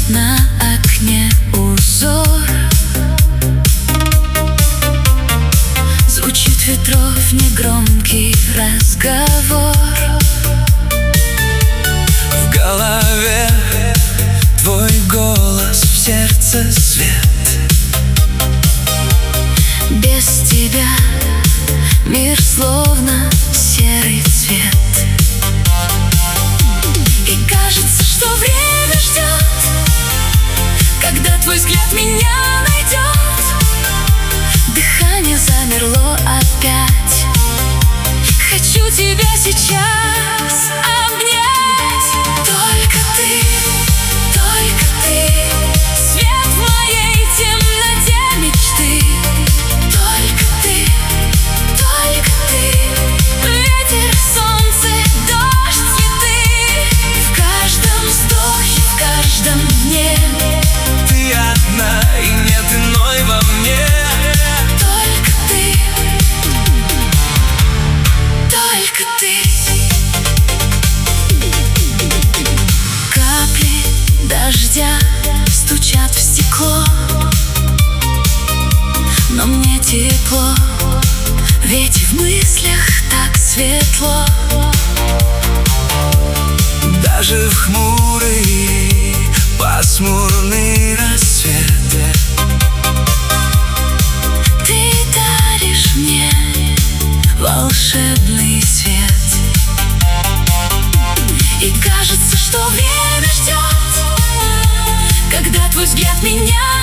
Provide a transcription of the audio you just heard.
на окне узор. Звучит ветров негромкий разговор. В голове твой голос, в сердце свет. Без тебя мир словно серый цвет. И кажется, что время ждет, когда твой взгляд меня найдет. Дыхание замерло опять. Хочу тебя сейчас обнять. Только ты, свет в моей темноте мечты. Только ты, ветер, солнце, дождь, цветы. В каждом вздохе, в каждом дне Ты одна, и нет иной во мне. только ты. Капли дождя стучат в стекло, но мне тепло, ведь в мыслях так светло. Даже в хмурый, пасмурный рассвет Ты даришь мне волшебный свет. И кажется, что время ждет, когда твой взгляд меня